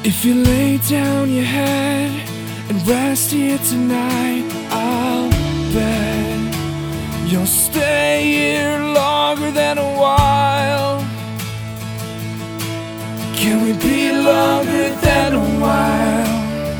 If you lay down your head and rest here tonight, I'll bet you'll stay here longer than a while. Can we be longer than a while?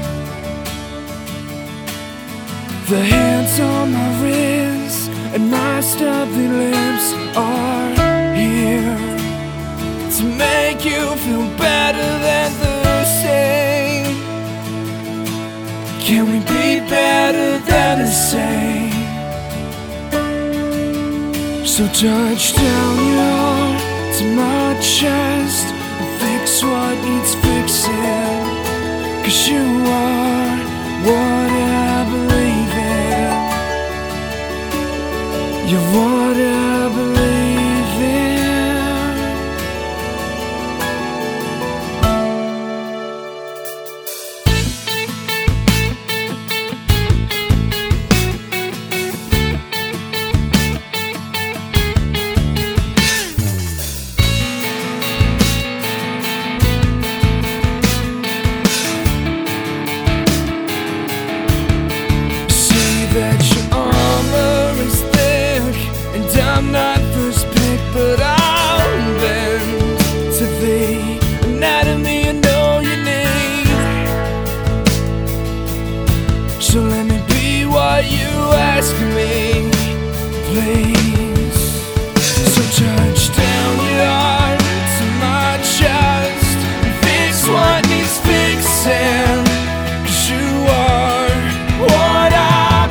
The hands on my wrists and my stubby lips are here to make you feel better than the same. Can we be better than the same? So touch down your heart to my chest and fix what needs fixing, 'cause you are what I believe in. You're what I believe in. That your armor is thick and I'm not first pick, but I'll bend to the anatomy I know you need. So let me be what you ask me, please. So touch down your heart to my chest and fix what needs fixing, 'cause you are what I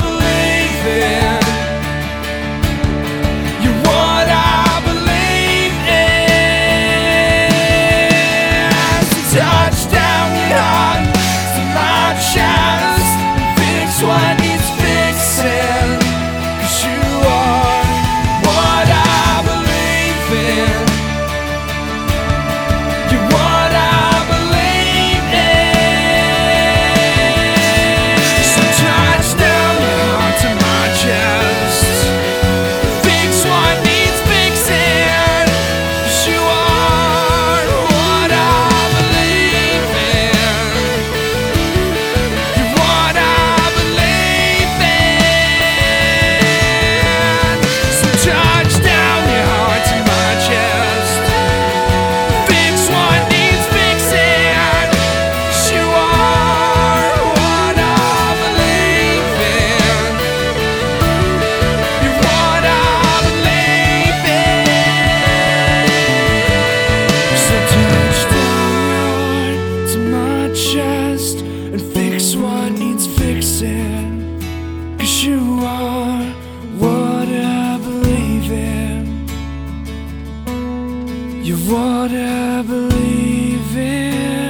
what needs fixing, 'cause you are what I believe in. You're what I believe in. So touch down your heart to my chest, fix what needs fixing, 'cause you are what I believe in. You're what I and fix what needs fixing, 'cause you are what I believe in. You're what I believe in.